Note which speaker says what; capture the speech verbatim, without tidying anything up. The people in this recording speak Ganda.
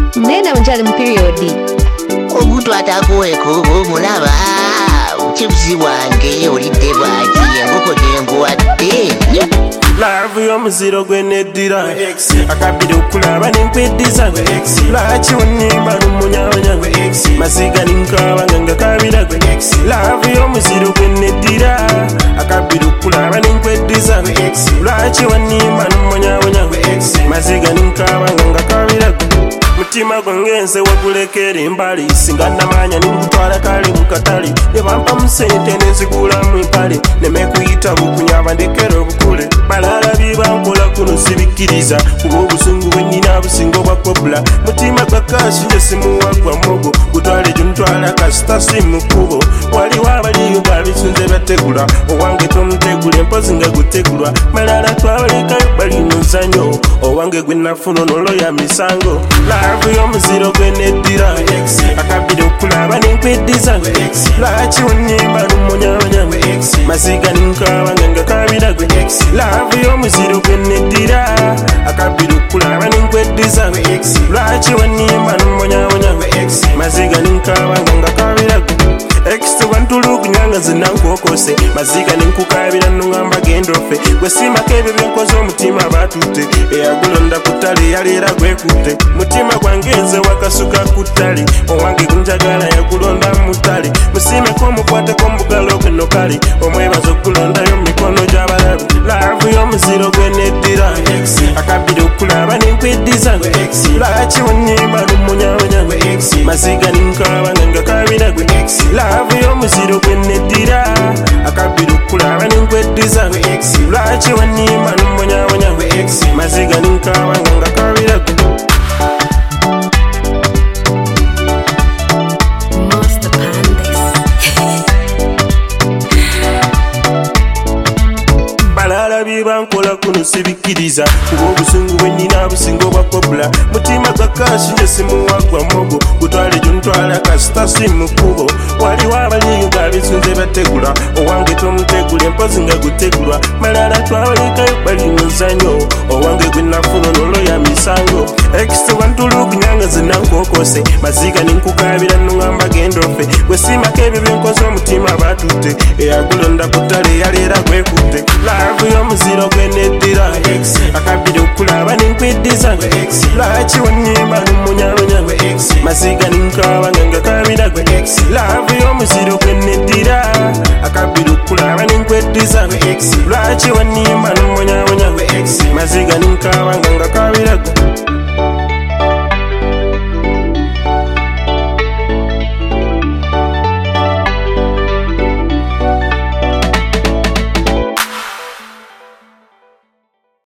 Speaker 1: Nena unjali mperiodi.
Speaker 2: Omuntu atakuweko mulaba chipusi wange olidde bwaki engoko tenkuwadde.
Speaker 3: Love y'omuziro gwe neddira akabiri okulaba n'enkweddiza lwaki onnimba n'omunyaanya masiga ninkaaba nga ngakabira gwe love y'omuziro gwe neddira akabiri okulaba n'enkweddiza lwaki wannimba n'omunyaanya masiga ninkaaba nga ngakabira gwe mutima gwange nze wagulekera embali singa namanya nimutwala kale mukatale ne bampa mu sente nenzigulamu empale nemekuyita bukunyaba ndekera obukule balala byebankola kuno sibikkiriza kuba obusungu bwennyina businga obwa kobula mutima gwa kaasi nje simuwagwa mogo gutwale gyomutwala kasita si mukubo waliwo abaliyo babisunze bategula owange tomutegula empozi nga gutegulwa balala twabalekayo bali mu nsanyo owange gwe nafuna onolo ya misango love y'omuziro gwe neddira akabiri okulaba n'enkweddiza lwaki onnimba n'omunyaanya masiga ninkaaba nga ngakabira gwe love y'omuziro gwe neddira akabiri okulaba n'enkweddiza lwaki wannimba n'omunyaanya masiga ninkaaba nga ngakabira gwe Extra wantulugunya nga nze nankokose maziga ninkukabira nungamba gendofe gwe simako ebyo byenkoze omutima batutte eyagulonda ku ttale yaleera gwekutte mutima gwange nze wakasuka ku ttale owange gunjagala yagulonda mu ttale musimeko omukwateko omubugalo gwe nokale omwebaza okulondayo mu mikono gy'abalabi laavu y'omuziro gwe neddira akabiri okulaba n'enkweddiza lwaki wannimba n'omunyaanya maziga ninkaaba nga ngakabira gwe love y'omuziro gwe neddira akabiri okulaba n'enkweddiza lwaki wannimba n'omunyaanya maziga ninkaaba nga ngakabira gwe bankola kuno sibikkiriza kuba obusungu bwennyina businga obwa kobula mutima gwa kaasi nje simuwagwa mogo gutwale gyomutwala kasita si mukubo waliwo abaliyo gabisunze bategula owange tomutegula empozi nga gutegulwa malala twawalekayo bali mu nsanyo owange gwe nafuna onolo ya misango extra wantulugunya nga ze nankokose maziga ninkukabira nungamba gendofe gwe simako ebyo byenkoze omutima batutte eyagulonda ku ttale yaleera gwekutte love y'omuziro gwe neddira akabiri okulaba n'enkweddiza lwaki wannimba n'omunyaanya masiga ninkaaba nga ngakabira gwe love y'omuziro gwe neddira akabiri okulaba n'enkweddiza lwaki wannimba n'omunyaanya masiga ninkaaba nga ngakabira gwe